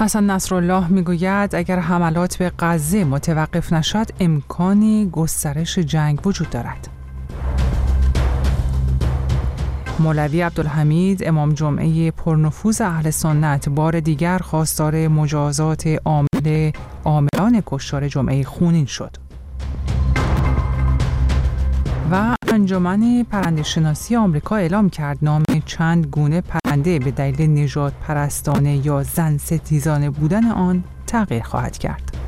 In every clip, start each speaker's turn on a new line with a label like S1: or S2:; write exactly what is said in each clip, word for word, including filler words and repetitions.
S1: حسن نصرالله میگوید اگر حملات به غزه متوقف نشد امکانی گسترش جنگ وجود دارد. مولوی عبدالحمید امام جمعه پرنفوذ اهل سنت بار دیگر خواستار مجازات عامل عاملان کشتار جمعه خونین شد. و انجمن پرنده‌شناسی آمریکا اعلام کرد نام چند گونه پرنده به دلیل نژاد پرستانه یا زن ستیزانه بودن آن تغییر خواهد کرد.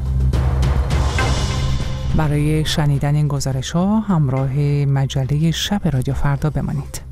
S1: برای شنیدن این گزارش‌ها همراه مجله شب رادیو فردا بمانید.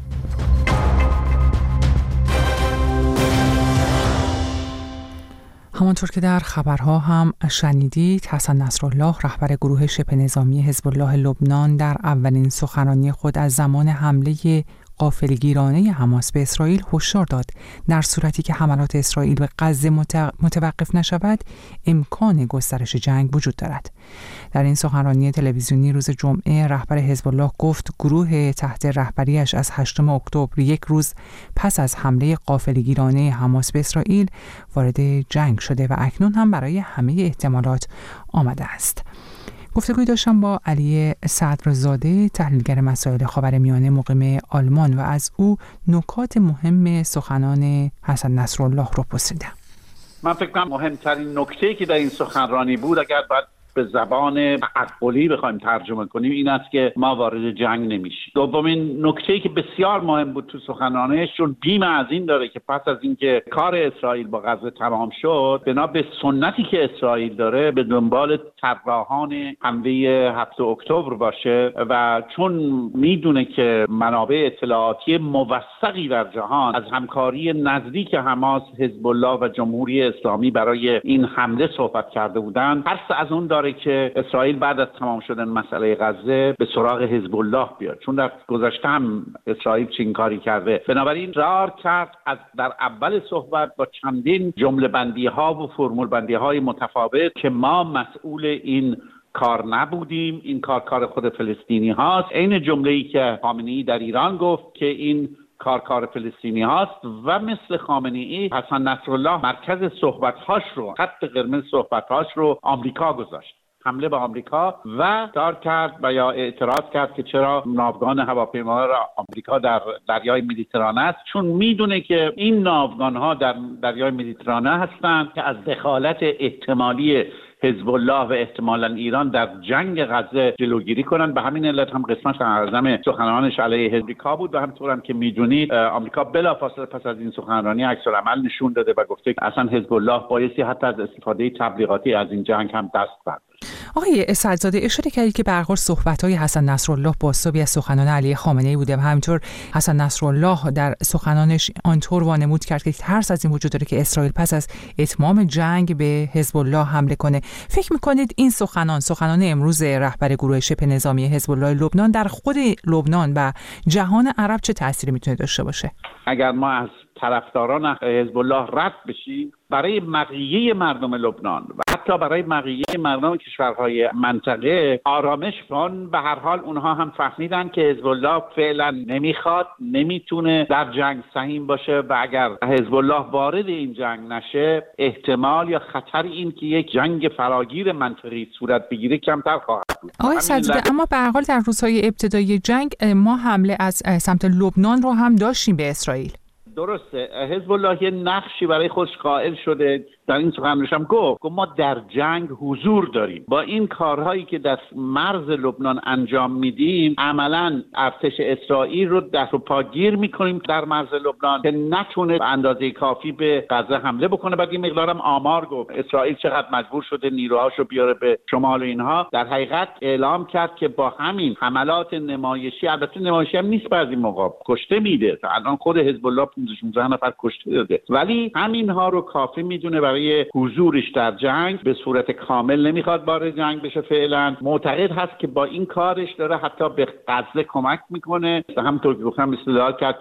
S1: همانطور که در خبرها هم شنیدید، حسن نصرالله رهبر گروه شبه نظامی حزب الله لبنان در اولین سخنرانی خود از زمان حمله غافلگیرانه حماس به اسرائیل هشدار داد در صورتی که حملات اسرائیل به غزه متوقف نشود امکان گسترش جنگ وجود دارد. در این سخنرانی تلویزیونی روز جمعه رهبر حزب الله گفت گروه تحت رهبریش از هشتم اکتبر یک روز پس از حمله غافلگیرانه حماس به اسرائیل وارد جنگ شده و اکنون هم برای همه احتمالات آماده است. گفتگوی داشتم با علی صدرزاده تحلیلگر مسائل خاورمیانه مقیم آلمان و از او نکات مهم سخنان حسن نصرالله رو پرسیدم.
S2: من فکر کنم مهمترین نکته‌ای که در این سخنرانی بود، اگر باید به زبان تعقلی بخوایم ترجمه کنیم، این است که ما وارد جنگ نمیشیم. دومین نکته‌ای که بسیار مهم بود تو سخنرانیش، چون بیم از این داره که پس از اینکه کار اسرائیل با غزه تمام شد، بنا به سنتی که اسرائیل داره به دنبال طراحان حمله هفتم اکتبر باشه و چون میدونه که منابع اطلاعاتی موثقی در جهان از همکاری نزدیک حماس، حزب الله و جمهوری اسلامی برای این حمله صحبت کرده بودن، ترس از اون داره که اسرائیل بعد از تمام شدن مسئله غزه به سراغ حزب الله بیاد، چون در گذشته هم اسرائیل چنین کاری کرده. بنابراین رار کرد از در اول صحبت با چندین جمله بندی ها و فرمول بندی های متفاوت که ما مسئول این کار نبودیم، این کار کار خود فلسطینی هاست. این جمله‌ای که خامنه‌ای در ایران گفت که این کار کار فلسطینی هاست و مثل خامنه‌ای حسن نصرالله مرکز صحبت‌هاش رو، خط قرمز صحبت‌هاش رو آمریکا گذاشت، حمله به آمریکا، و دار کرد و یا اعتراض کرد که چرا ناوگان هواپیما را آمریکا در دریای مدیترانه است، چون میدونه که این ناوگان‌ها در دریای مدیترانه هستند که از دخالت احتمالی حزب الله و احتمالاً ایران در جنگ غزه جلوگیری کنند. به همین علت هم قسمت اعظم سخنرانش علیه آمریکا بود و همونطور هم که میدونید آمریکا بلافاصله پس از این سخنرانی عکس‌العمل نشون داده و گفته که اصلا حزب الله بایستی حتی از استفاده تبلیغاتی از این جنگ هم دست برداره.
S1: آقای صدرزاده، اشاره کردید که به هر حال صحبت‌های حسن نصرالله بازتابی از سخنان علی خامنه‌ای بوده و همینطور حسن نصرالله در سخنانش آنطور وانمود کرد که ترس از این وجود داره که اسرائیل پس از اتمام جنگ به حزب الله حمله کنه. فکر می‌کنید این سخنان سخنان امروز رهبر گروه شبه نظامی حزب الله لبنان در خود لبنان و جهان عرب چه تأثیری میتونه داشته باشه؟
S2: اگر ما از طرفداران حزب الله رد بشیم، برای بقیه مردم لبنان و حتی برای بقیه مردم کشورهای منطقه آرامش کن. به هر حال اونها هم فهمیدن که حزب الله فعلا نمیخواد، نمیتونه در جنگ سهیم باشه و اگر حزب الله وارد این جنگ نشه، احتمال یا خطر این که یک جنگ فراگیر منطقی صورت بگیره کمتر خواهد بود.
S1: آقای صدرزاده، اما به هر حال در روزهای ابتدایی جنگ ما حمله از سمت لبنان رو هم داشتیم به اسرائیل.
S2: درسته، حزب الله یه نقشی برای خودش قائل شده، در این سخنرانیش هم گفت ما در جنگ حضور داریم. با این کارهایی که در مرز لبنان انجام میدیم، عملاً ارتش اسرائیل رو دست و پاگیر میکنیم در مرز لبنان که نتونه به اندازه کافی به غزه حمله بکنه. بعد این مقدارم آمار گفت اسرائیل چقدر مجبور شده نیروهاشو بیاره به شمال و اینها. در حقیقت اعلام کرد که با همین حملات نمایشی، البته نمایشی هم نیست، بعضی موقع کشته میده، الان خود حزب الله شانزده نفر کشته داده، ولی همینها رو کافی میدونه برای حضورش در جنگ. به صورت کامل نمیخواد وارد جنگ بشه فعلا. معتقد هست که با این کارش داره حتی به غزه کمک میکنه. همونطور که گفتم استدلال کرد که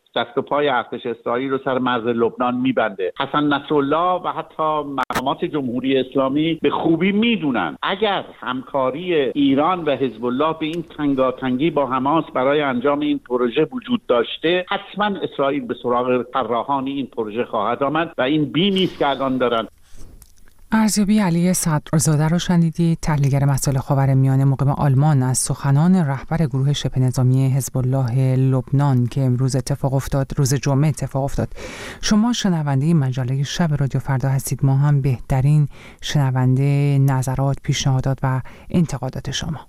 S2: دست و پای ارتش اسرائیل رو سر مرز لبنان میبنده. حسن نصرالله و حتی مقامات جمهوری اسلامی به خوبی میدونن اگر همکاری ایران و حزب الله به این تنگاتنگی با حماس برای انجام این پروژه وجود داشته، حتما اسرائیل به سراغ طراحان این پروژه خواهد آمد و این بیمی است که الان دارن.
S1: ارزیابی علی صدرزاده رو شنیدید، تحلیلگر مسائل خاورمیانه مقیم آلمان، از سخنان رهبر گروه شبه نظامی حزب الله لبنان که امروز اتفاق افتاد، روز جمعه اتفاق افتاد. شما شنونده مجله شب رادیو فردا هستید، ما هم بهترین شنونده نظرات، پیشنهادات و انتقادات شما.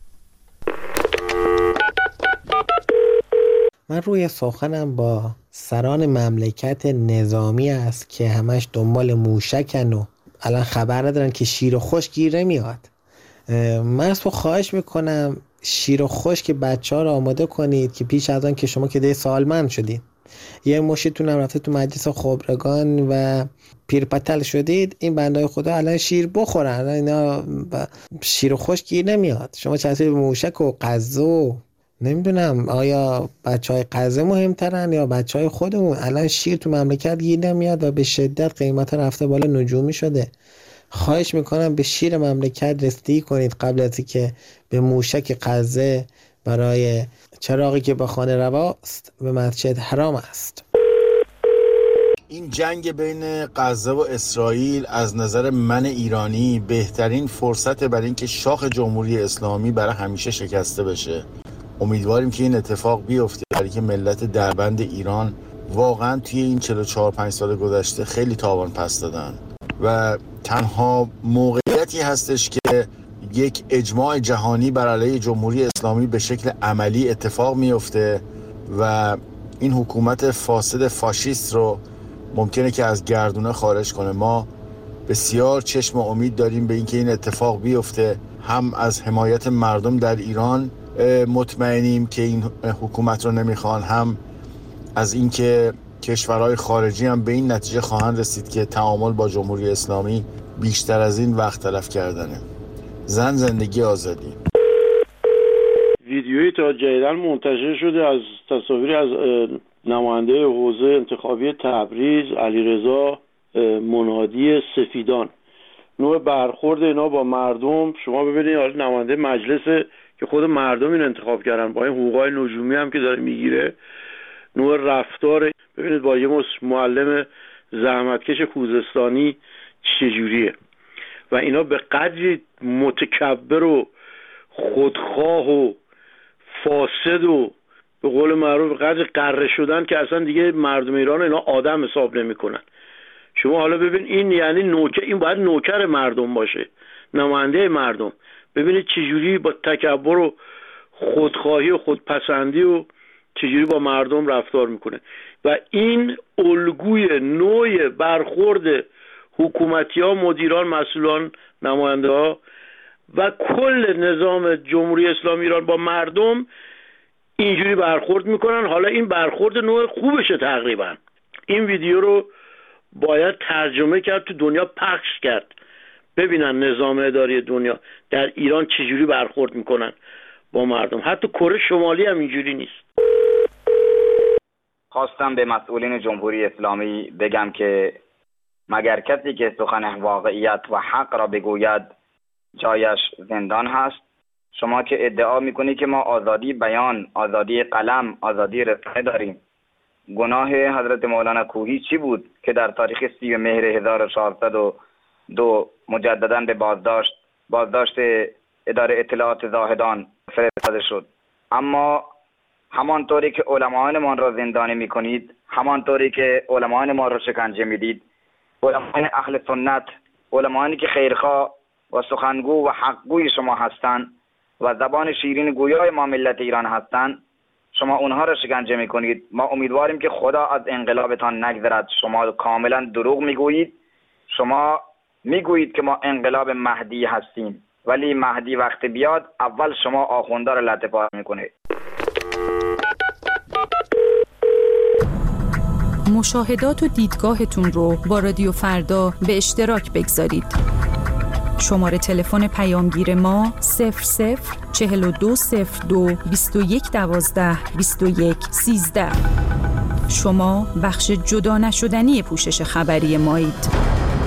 S3: من روی سخنم با سران مملکت نظامی است که همش دنبال موشکن و الان خبر ندارن که شیر و خشک گیر نمیاد. من از تو خواهش میکنم شیر و خشک بچه ها رو آماده کنید که پیش از آن که شما که ده سالمند شدید، یه مشتتون هم رفته تو مجلس خبرگان و پیرپتل شدید، این بندای خدا الان شیر بخورن. الان اینا شیر و خشک گیر نمیاد. شما چطوری موشک و قزو، نمیدونم آیا بچه های قزه مهمترن یا بچه های خودمون؟ الان شیر تو مملکت گیر نمیاد و به شدت قیمت رفته بالا، نجومی شده. خواهش میکنم به شیر مملکت رسیدگی کنید قبل از اینکه به موشک قزه برای چراغی که به خانه رواست به مسجد حرام است.
S4: این جنگ بین غزه و اسرائیل از نظر من ایرانی بهترین فرصت برای اینکه شاخ جمهوری اسلامی برای همیشه شکسته بشه. امیدواریم که این اتفاق بیفته، برای که ملت دربند ایران واقعا توی این چهل و چهار پنج سال گذشته خیلی تاوان پس دادن و تنها موقعیتی هستش که یک اجماع جهانی بر علیه جمهوری اسلامی به شکل عملی اتفاق میفته و این حکومت فاسد فاشیست رو ممکنه که از گردونه خارج کنه. ما بسیار چشم و امید داریم به اینکه این اتفاق بیفته. هم از حمایت مردم در ایران مطمئنیم که این حکومت رو نمیخوان، هم از اینکه کشورهای خارجی هم به این نتیجه خواهند رسید که تعامل با جمهوری اسلامی بیشتر از این وقت تلف کردنه. زن، زندگی، آزادی.
S5: ویدیویی تا جدیداً منتشر شده از تصاویری از نماینده حوزه انتخابی تبریز علیرضا منادی سفیدان، نوع برخورد اینا با مردم. شما ببینید حالا نماینده مجلس که خود مردم این انتخاب کردن، با این حقوقای نجومی هم که داره میگیره، نوع رفتار ببینید با یه معلم زحمتکش خوزستانی چجوریه و اینا به قدری متکبر و خودخواه و فاسد و به قول معروف به قدری قره شدن که اصلا دیگه مردم ایران اینا آدم حساب نمیکنن. شما حالا ببین این یعنی نوکر، این باید نوکر مردم باشه، نماینده مردم. ببینید چجوری با تکبر و خودخواهی و خودپسندی و چجوری با مردم رفتار میکنه و این الگوی نوع برخورد حکومتی ها، مدیران، مسئولان، نماینده ها و کل نظام جمهوری اسلامی ایران با مردم اینجوری برخورد میکنن. حالا این برخورد نوع خوبشه، تقریبا این ویدیو رو باید ترجمه کرد، تو دنیا پخش کرد، ببینن نظام اداری دنیا در ایران چجوری برخورد میکنن با مردم. حتی کره شمالی هم اینجوری نیست.
S6: خواستم به مسئولین جمهوری اسلامی بگم که مگر کسی که سخن واقعیت و حق را بگوید جایش زندان هست. شما که ادعا میکنید که ما آزادی بیان، آزادی قلم، آزادی رسانه داریم، گناه حضرت مولانا کوهی چی بود که در تاریخ سی مهر هزار و چهارصد و دو مجددا به بازداشت بازداشت اداره اطلاعات زاهدان فرستاده شد؟ اما همانطوری که علماءان ما را زندانی میکنید، همانطوری که علماءان ما را شکنجه میدید، علماء اهل سنت، علماءانی که خیرخواه و سخنگو و حقگوی شما هستند و زبان شیرین گویای ما ملت ایران هستند، شما اونها را شکنجه میکنید. ما امیدواریم که خدا از انقلابتان نگذرد. شما کاملا دروغ میگویید. شما میگویید که ما انقلاب مهدی هستیم، ولی مهدی وقت بیاد اول شما آخونده را لطه پار میکنه.
S7: مشاهدات و دیدگاهتون رو با رادیو فردا به اشتراک بگذارید. شماره تلفن پیامگیر ما صفر صفر چهل و دو صفر دو بیست و یک دوازده بیست و یک سیزده. شما بخش جدا نشدنی پوشش خبری مایید.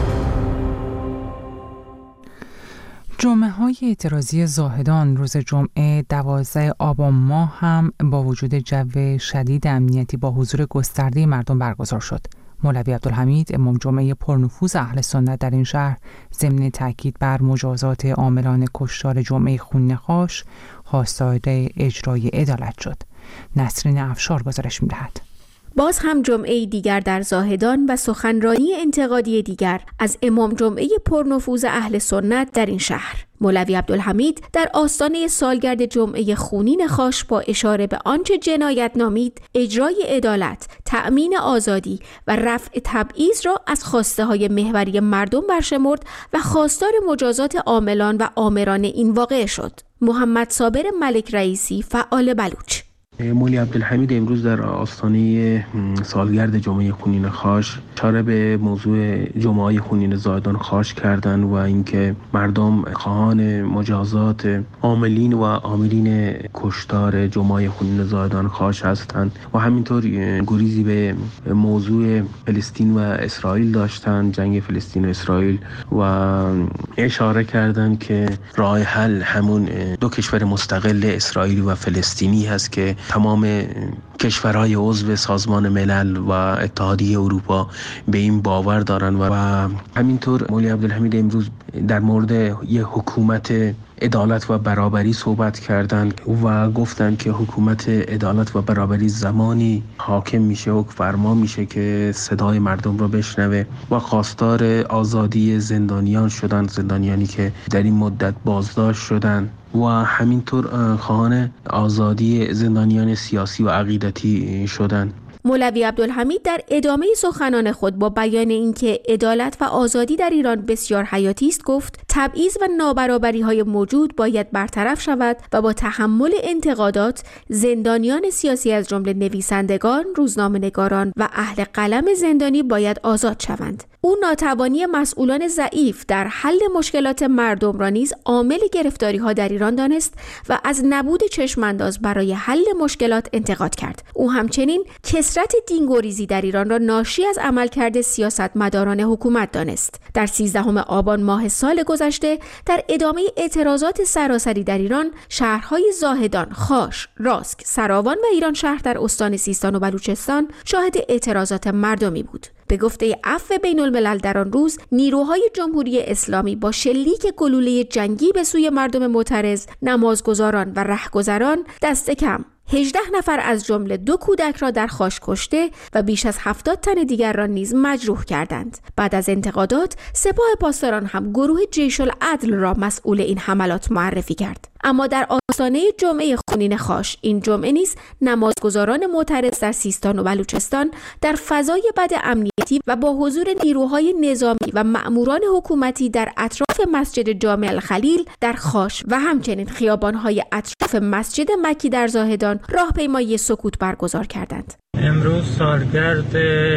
S1: جمعه های اعتراضی زاهدان روز جمعه دوازده آبان ماه هم با وجود جو شدید امنیتی با حضور گسترده مردم برگزار شد. مولوی عبدالحمید امام جمعه پرنفوذ اهل سنت در این شهر ضمن تاکید بر مجازات عاملان کشتار جمعه خونخواش خواستار اجرای عدالت شد. نسرین افشار گزارش می‌دهد.
S8: باز هم جمعه دیگر در زاهدان و سخنرانی انتقادی دیگر از امام جمعه پرنفوذ اهل سنت در این شهر. مولوی عبدالحمید در آستانه سالگرد جمعه خونین خاش با اشاره به آنچه جنایت نامید اجرای عدالت، تأمین آزادی و رفع تبعیض را از خواسته های محوری مردم برشمرد و خواستار مجازات عاملان و آمران این واقعه شد. محمد صابر ملک رئیسی، فعال بلوچ.
S9: مولوی عبدالحمید امروز در آستانه سالگرد جمعه خونین خاش اشاره به موضوع جمعه خونین زاهدان خاش کردند و اینکه مردم خواهان مجازات عاملین و آمرین کشتار جمعه خونین زاهدان خاش هستند و همینطور گریزی به موضوع فلسطین و اسرائیل داشتند، جنگ فلسطین و اسرائیل، و اشاره کردند که راه حل همون دو کشور مستقل اسرائیلی و فلسطینی هست که تمام کشورهای عضو سازمان ملل و اتحادیه اروپا به این باور دارن و همینطور مولوی عبدالحمید امروز در مورد یه حکومت عدالت و برابری صحبت کردند و گفتند که حکومت عدالت و برابری زمانی حاکم میشه و فرما میشه که صدای مردم رو بشنوه و خواستار آزادی زندانیان شدند، زندانیانی که در این مدت بازداشت شدند و همینطور خواهان آزادی زندانیان سیاسی و عقیدتی شدند.
S8: مولوی عبدالحمید در ادامه سخنان خود با بیان اینکه عدالت و آزادی در ایران بسیار حیاتی است گفت تبعیض و نابرابری‌های موجود باید برطرف شود و با تحمل انتقادات زندانیان سیاسی از جمله نویسندگان، روزنامه‌نگاران و اهل قلم زندانی باید آزاد شوند. او ناتوانی مسئولان ضعیف در حل مشکلات مردم را نیز عامل گرفتاری‌ها در ایران دانست و از نبود چشم‌انداز برای حل مشکلات انتقاد کرد. او همچنین کثرت دینگوریزی در ایران را ناشی از عملکرد سیاستمداران حکومت دانست. در سیزدهم آبان ماه سال گذشته در ادامه اعتراضات سراسری در ایران، شهرهای زاهدان، خاش، راسک، سراوان و ایران شهر در استان سیستان و بلوچستان شاهد اعتراضات مردمی بود. به گفته عفو بین الملل در آن روز، نیروهای جمهوری اسلامی با شلیک گلوله جنگی به سوی مردم معترض، نمازگزاران و رهگذران دست کم هجده نفر از جمله دو کودک را در خاش کشته و بیش از هفتاد تن دیگر را نیز مجروح کردند. بعد از انتقادات، سپاه پاسداران هم گروه جیش العدل را مسئول این حملات معرفی کرد. اما در آستانه جمعه خونین خاش این جمعه نیز نمازگزاران معترض در سیستان و بلوچستان در فضای بد امنیتی و با حضور نیروهای نظامی و مأموران حکومتی در اطراف مسجد جامع الخلیل در خاش و همچنین خیابان‌های اطراف مسجد مکی در زاهدان راهپیمایی سکوت برگزار کردند.
S10: امروز سالگرد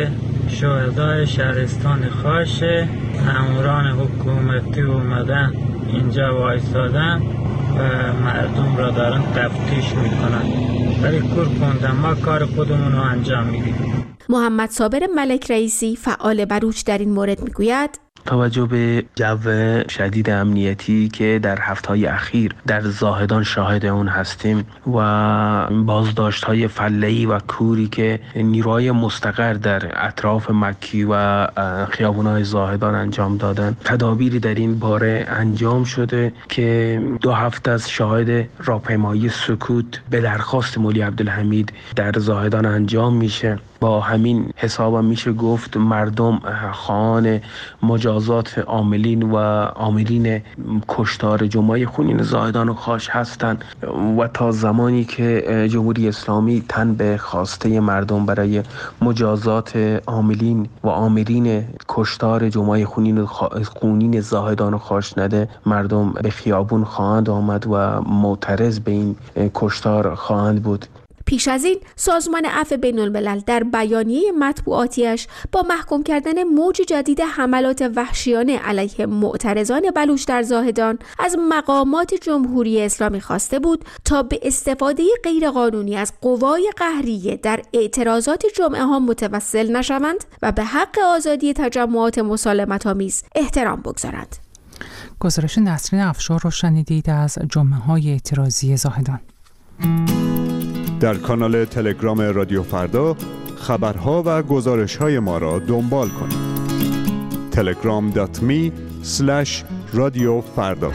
S10: شهدای شهرستان خاش، مأموران حکومتی اومدن اینجا وایسادن و مردم را دارن تفتیش میکنن، ولی کور کندن، ما کار خودمون رو انجام میدیم.
S8: محمد صابر ملک رئیسی، فعال بلوچ، در این مورد میگوید
S9: توجه به جو شدید امنیتی که در هفته‌های اخیر در زاهدان شاهد اون هستیم و بازداشت‌های فله‌ای و کوری که نیروهای مستقر در اطراف مکی و خیابان‌های زاهدان انجام دادن، تدابیری در این باره انجام شده که دو هفته از شاهد راهپیمایی سکوت به درخواست مولوی عبدالحمید در زاهدان انجام میشه. با همین حساب میشه گفت مردم خواهان مجازات عاملین و آمرین کشتار جمعه خونین زاهدان و خاش هستند و تا زمانی که جمهوری اسلامی تن به خواسته مردم برای مجازات عاملین و آمرین کشتار جمعه خونین خونین زاهدان و خاش نده، مردم به خیابون خواهند آمد و معترض به این کشتار خواهند بود.
S8: پیش از این سازمان عفو بین‌الملل در بیانیه مطبوعاتیش با محکوم کردن موج جدید حملات وحشیانه علیه معترضان بلوچ در زاهدان از مقامات جمهوری اسلامی خواسته بود تا به استفاده غیرقانونی از قوای قهریه در اعتراضات جمعه ها متوسل نشوند و به حق آزادی تجمعات مسالمت‌آمیز احترام بگذارند.
S1: گزارش نسرین افشار رو شنیدید از جمعه های اعتراضی زاهدان.
S11: در کانال تلگرام رادیو فردا خبرها و گزارش‌های ما را دنبال کنید. تلگرام دات می اسلش رادیو فردا.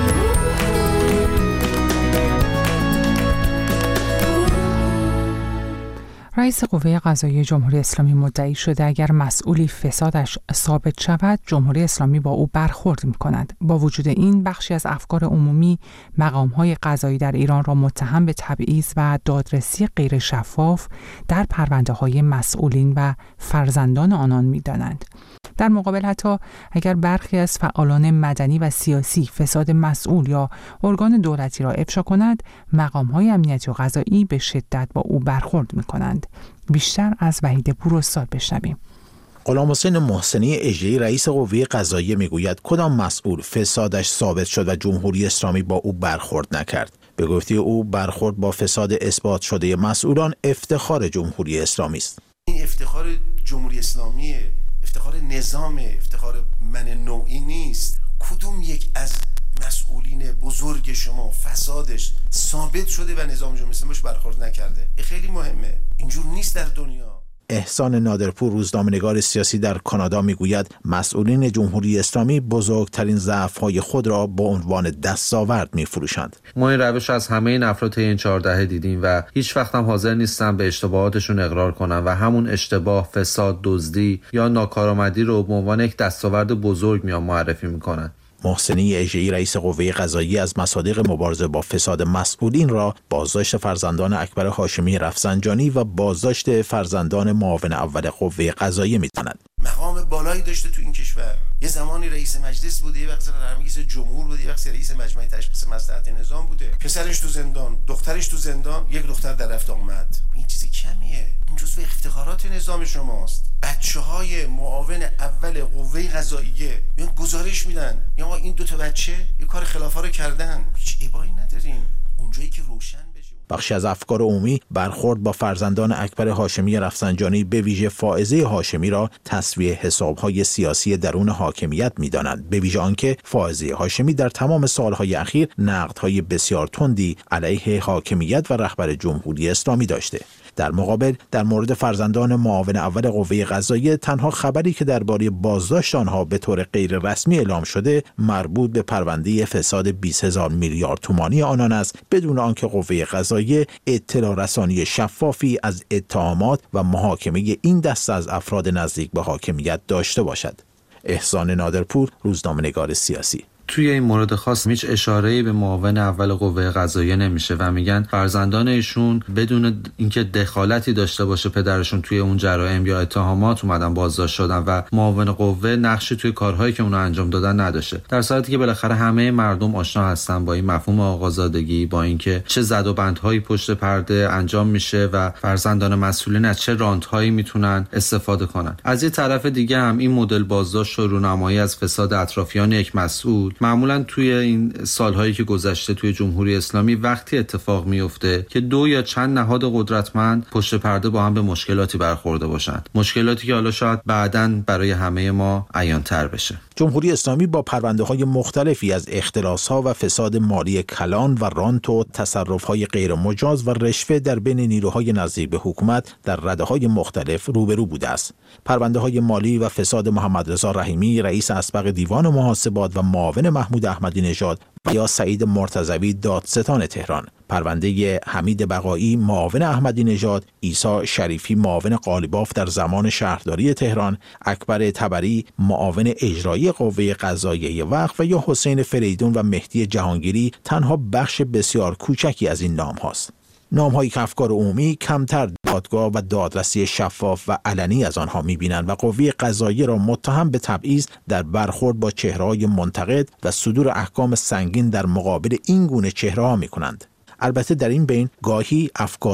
S1: رئیس قوه قضاییه جمهوری اسلامی مدعی شده اگر مسئولی فسادش ثابت شود جمهوری اسلامی با او برخورد می‌کند. با وجود این بخشی از افکار عمومی مقام‌های قضایی در ایران را متهم به تبعیض و دادرسی غیر شفاف در پرونده‌های مسئولین و فرزندان آنان می‌دانند. در مقابل حتی اگر برخی از فعالان مدنی و سیاسی فساد مسئول یا ارگان دولتی را افشا کند، مقام‌های امنیتی و قضایی به شدت با او برخورد می‌کنند. بیشتر از وحید پور استاد بشنویم.
S12: غلامحسین محسنی اژه‌ای رئیس قوه قضاییه میگوید کدام مسئول فسادش ثابت شد و جمهوری اسلامی با او برخورد نکرد. به گفته او برخورد با فساد اثبات شده مسئولان افتخار جمهوری اسلامی است.
S13: این افتخار جمهوری اسلامی، افتخار نظام، افتخار من نوعی نیست. کدوم یک از مسئولین بزرگ شما فسادش ثابت شده و نظام جمهوری اسلامی برخورد نکرده؟ این خیلی مهمه. اینجور نیست در دنیا.
S12: احسان نادرپور روزنامه‌نگار سیاسی در کانادا میگوید مسئولین جمهوری اسلامی بزرگترین ضعف‌های خود را با عنوان دستاورد می‌فروشند.
S14: ما این روش از همه این افراد این چهار دهه دیدیم و هیچ وقت هم حاضر نیستن به اشتباهاتشون اقرار کنن و همون اشتباه، فساد، دزدی یا ناکارآمدی رو به عنوان یک دستاورد بزرگ میان معرفی میکنن.
S12: محسنی اژه‌ای رئیس قوه قضاییه از مصادیق مبارزه با فساد مسئولین را بازداشت فرزندان اکبر هاشمی رفسنجانی و بازداشت فرزندان معاون اول قوه قضاییه می‌داند.
S13: مقام بالایی داشته تو این کشور. یه زمانی رئیس مجلس بوده، یه وقتی رئیس جمهور بوده، یه وقتی رئیس مجمع تشخیص مصلحت نظام بوده. پسرش تو زندان، دخترش تو زندان، یک دختر در رفت آمد. این چیز کمیه. این جزو افتخارات نظام شماست. بچه‌های معاون اول قوه قضاییه میان گزارش میدن، میگن این دو تا بچه یه کار خلافا رو کردن. هیچ ابایی نداریم. اونجایی که روشن بشه.
S12: بخشی از افکار عمومی برخورد با فرزندان اکبر هاشمی رفسنجانی به ویژه فائزه هاشمی را تسویه حساب‌های سیاسی درون حاکمیت می‌دانند، به ویژه آنکه فائزه هاشمی در تمام سال‌های اخیر نقدهای بسیار تندی علیه حاکمیت و رهبر جمهوری اسلامی داشته. در مقابل در مورد فرزندان معاون اول قوه قضاییه تنها خبری که درباره بازداشت آنها به طور غیر رسمی اعلام شده مربوط به پرونده فساد بیست هزار میلیارد تومانی آنان است، بدون آنکه قوه قضاییه اطلاع رسانی شفافی از اتهامات و محاکمه این دسته از افراد نزدیک به حاکمیت داشته باشد. احسان نادرپور روزنامه‌نگار سیاسی.
S14: توی این مورد خاص هیچ اشاره‌ای به معاون اول قوه قضاییه نمیشه و میگن فرزندان ایشون بدون اینکه دخالتی داشته باشه پدرشون توی اون جرایم یا اتهامات اومدن بازداشت شدن و معاون قوه نقشی توی کارهایی که اونا انجام دادن نداشته، در صورتی که بالاخره همه مردم آشنا هستن با این مفهوم آقازادگی، با اینکه چه زد و بندهایی پشت پرده انجام میشه و فرزندان مسئولین از چه رانت‌هایی میتونن استفاده کنن. از یه طرف دیگه هم این مدل بازداشت و رونمایی از فساد اطرافیان یک مسئول معمولا توی این سالهایی که گذشته توی جمهوری اسلامی وقتی اتفاق میفته که دو یا چند نهاد قدرتمند پشت پرده با هم به مشکلاتی برخورده باشند، مشکلاتی که حالا شاید بعداً برای همه ما عیان‌تر بشه.
S12: جمهوری اسلامی با پرونده‌های مختلفی از اختلاس‌ها و فساد مالی کلان و رانت و تصرف‌های غیر مجاز و رشوه در بین نیروهای نزدیک به حکومت در رده‌های مختلف روبرو بوده است. پرونده‌های مالی و فساد محمد رضا رحیمی رئیس اسبق دیوان محاسبات و معاون محمود احمدی نژاد و یا سعید مرتضوی دادستان تهران، پرونده حمید بقایی معاون احمدی نژاد، عیسی شریفی معاون قالیباف در زمان شهرداری تهران، اکبر طبری معاون اجرایی قوه قضاییه وقف و یا حسین فریدون و مهدی جهانگیری تنها بخش بسیار کوچکی از این نام هاست. نام هایی که افکار عمومی کمتر دادگاه و دادرسی شفاف و علنی از آنها می‌بینند و قوه قضاییه را متهم به تبعیض در برخورد با چهره‌های منتقد و صدور احکام سنگین در مقابل این گونه چهره‌ها می‌کنند. البته در این بین گاهی افکار عمومی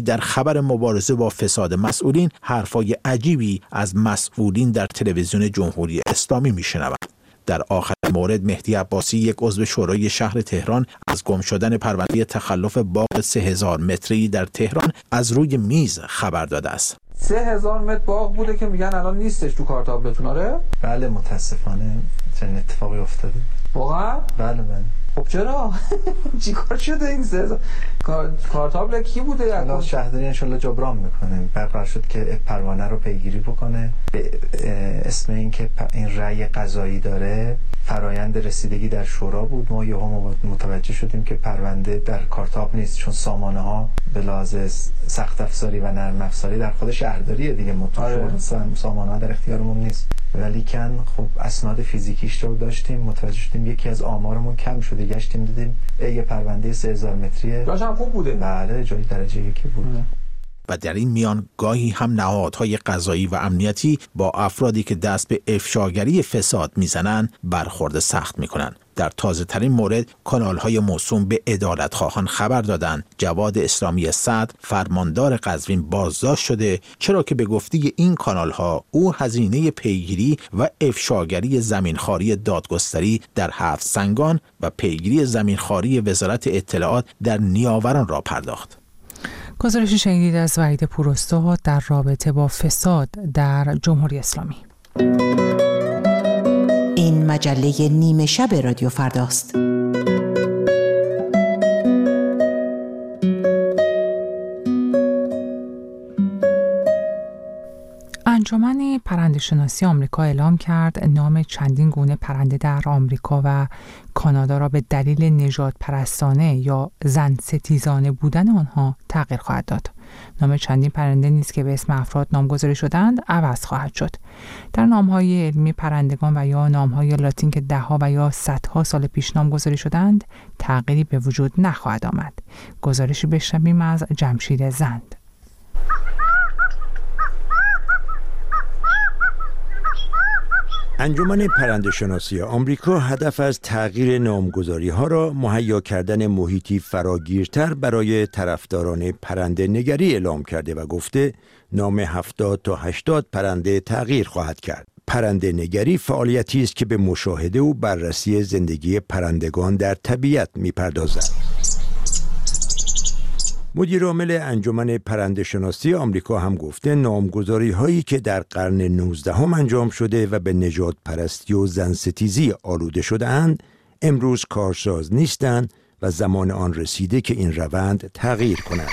S12: در خبر مبارزه با فساد مسئولین حرفای عجیبی از مسئولین در تلویزیون جمهوری اسلامی میشنوند. در آخر مورد مهدی عباسی، یک عضو شورای شهر تهران، از گم شدن پرونده تخلف باغ سه هزار متری در تهران از روی میز خبر داده است.
S15: سه هزار متر باغ بوده که میگن الان نیستش تو کارتابلتون. آره؟
S16: بله متاسفانه چنین اتفاقی افتاده.
S15: واقعا؟
S16: بله بله.
S15: خب چرا؟ چیکار شده این سه هزار کارتابل کی بوده؟
S16: حالا شهرداری انشالله جبران میکنه. قرار شد که پروانه رو پیگیری بکنه. به اسم این که این رأی قضایی داره، فرایند رسیدگی در شورا بود. ما یهو متوجه شدیم که پرونده در کارتاب نیست، چون سامانه ها به لحاظ سخت افزاری و نرم افزاری در خود شهرداریه دیگه. متوجه سامانه ها در اختیارمون نیست. ولیکن خب اسناد فیزیکیش رو داشتیم، متوجه شدیم یکی از آمارمون کم شده، گشتیم دیدیم یه پرونده سه هزار متریه.
S15: جاش هم خوب بوده.
S16: بله جای درجه یکی بود.
S12: و در این میان گاهی هم نهادهای قضایی و امنیتی با افرادی که دست به افشاگری فساد میزنند برخورد سخت میکنند. در تازه ترین مورد کانال‌های موسوم به عدالتخواهان خبر دادند جواد اسلامی صدر، فرماندار قزوین، بازداشت شده، چرا که به گفته این کانال‌ها او هزینه پیگیری و افشاگری زمینخواری دادگستری در هفت سنگان و پیگیری زمینخواری وزارت اطلاعات در نیاوران را پرداخت.
S1: گزارشی شنیدید از وحید پوراستاد در رابطه با فساد در جمهوری اسلامی.
S17: این مجله نیمه شب رادیو فرداست.
S1: انجمن پرنده‌شناسی آمریکا اعلام کرد نام چندین گونه پرنده در آمریکا و کانادا را به دلیل نژاد پرستانه یا زن ستیزانه بودن آنها تغییر خواهد داد. نام چندین پرنده نیز که به اسم افراد نامگذاری شدند عوض خواهد شد. در نام‌های علمی پرندگان و یا نام‌های لاتین که ده‌ها و یا صدها سال پیش نامگذاری شدند تغییری به وجود نخواهد آمد. گزارشی بشنویم از جمشید زند.
S18: انجمن پرنده‌شناسی آمریکا هدف از تغییر نامگذاری‌ها را مهیا کردن محیطی فراگیرتر برای طرفداران پرنده نگری اعلام کرده و گفته نام هفتاد تا هشتاد پرنده تغییر خواهد کرد. پرنده نگری فعالیتی است که به مشاهده و بررسی زندگی پرندگان در طبیعت می‌پردازد. مدیر عامل انجمن پرنده‌شناسی آمریکا هم گفته نامگذاری هایی که در قرن نوزدهم انجام شده و به نژاد پرستی و زنستیزی آلوده شده اند امروز کارساز نیستند و زمان آن رسیده که این روند تغییر کند.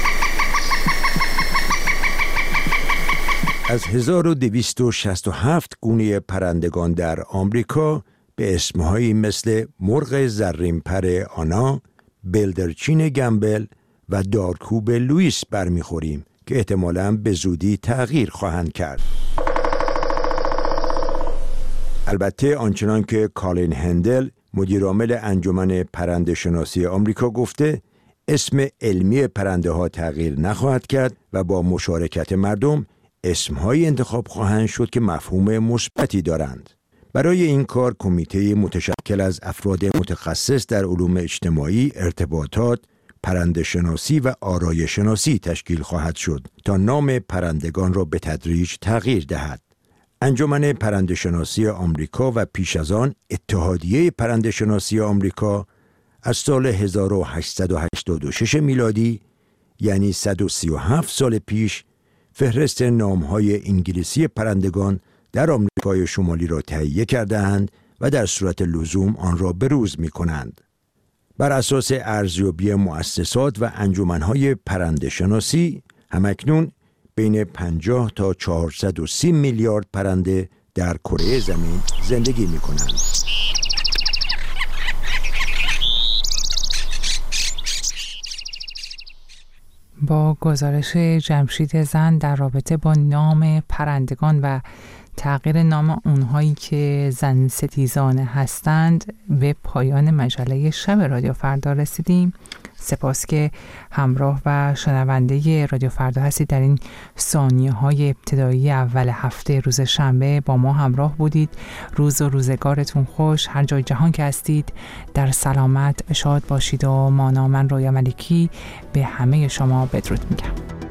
S18: از هزار و دویست و شصت و هفت گونه پرندگان در آمریکا به اسمهایی مثل مرغ زرین‌پر آنا، بلدرچین گمبل و دارکوب لوئیس برمیخوریم که احتمالاً به زودی تغییر خواهند کرد. البته آنچنان که کالین هندل مدیر عامل انجمن پرنده‌شناسی آمریکا گفته اسم علمی پرنده ها تغییر نخواهد کرد و با مشارکت مردم اسم‌های انتخاب خواهند شد که مفهوم مثبتی دارند. برای این کار کمیته متشکل از افراد متخصص در علوم اجتماعی، ارتباطات، پرنده‌شناسی و آرایش‌شناسی تشکیل خواهد شد تا نام پرندگان را به تدریج تغییر دهد. انجمن پرنده‌شناسی آمریکا و پیش از آن اتحادیه پرنده‌شناسی آمریکا از سال هزار و هشتصد و هشتاد و شش میلادی یعنی صد و سی و هفت سال پیش فهرست نام‌های انگلیسی پرندگان در آمریکای شمالی را تهیه کرده‌اند و در صورت لزوم آن را بروز می‌کنند. بر اساس ارزیابی مؤسسات و انجمن‌های پرنده‌شناسی همکنون بین پنجاه تا چهارصد و سی میلیارد پرنده در کره زمین زندگی می‌کنند.
S1: با گزارش جمشید زند در رابطه با نام پرندگان و تغییر نام اونهایی که زن ستیزانه هستند به پایان مجله شب رادیو فردا رسیدیم. سپاس که همراه و شنونده رادیو فردا هستید. در این ثانیه های ابتدایی اول هفته روز شنبه با ما همراه بودید. روز و روزگارتون خوش، هر جای جهان که هستید در سلامت شاد باشید و مانا. من رویا ملکی به همه شما بدرود میگم.